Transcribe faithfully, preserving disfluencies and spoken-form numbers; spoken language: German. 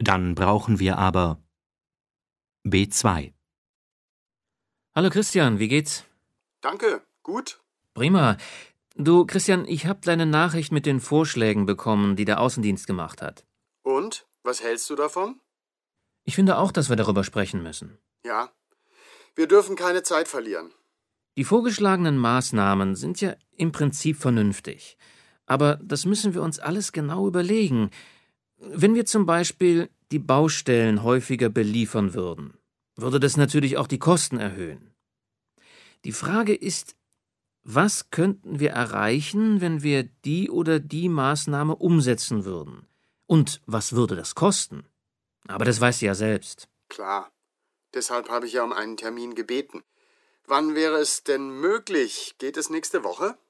Dann brauchen wir aber B zwei. Hallo Christian, wie geht's? Danke, gut. Prima. Du, Christian, ich habe deine Nachricht mit den Vorschlägen bekommen, die der Außendienst gemacht hat. Und? Was hältst du davon? Ich finde auch, dass wir darüber sprechen müssen. Ja. Wir dürfen keine Zeit verlieren. Die vorgeschlagenen Maßnahmen sind ja im Prinzip vernünftig. Aber das müssen wir uns alles genau überlegen. Wenn wir zum Beispiel die Baustellen häufiger beliefern würden, würde das natürlich auch die Kosten erhöhen. Die Frage ist, was könnten wir erreichen, wenn wir die oder die Maßnahme umsetzen würden? Und was würde das kosten? Aber das weißt du ja selbst. Klar. Deshalb habe ich ja um einen Termin gebeten. Wann wäre es denn möglich? Geht es nächste Woche?